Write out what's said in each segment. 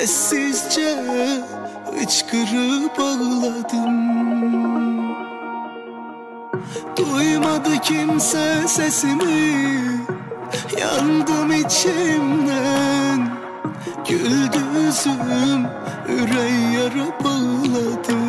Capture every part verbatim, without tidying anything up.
Sessizce hıçkırıp ağladım. Duymadı kimse sesimi, yandım içimden. Güldü yüzüm, yüreği yara bağladı.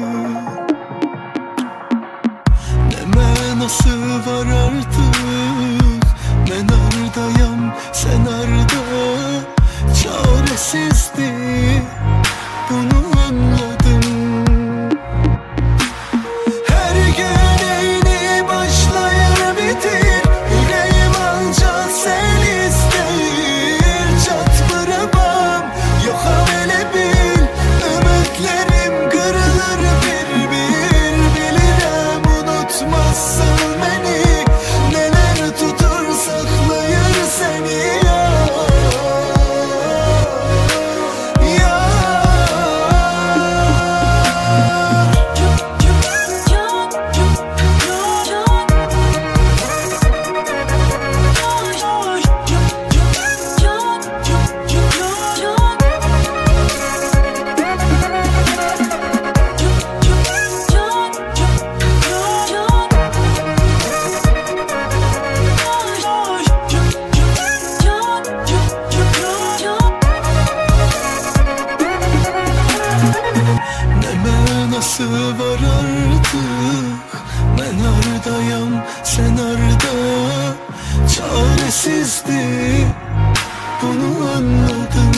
Deme nasıl var artık, ben ardayım sen arda. Çaresizdi, bunu anladım. Her gün yeni başlayır bitir, yüreğim ancak sen ister. Çat bırakmam, yok öyle bil. Ümitlerim kırılır bir bir, bilirim unutmazsın beni. Neler tutur saklayır seni ya. Nasıl var artık, ben ardayım sen arda. Çaresizdi, bunu anladım.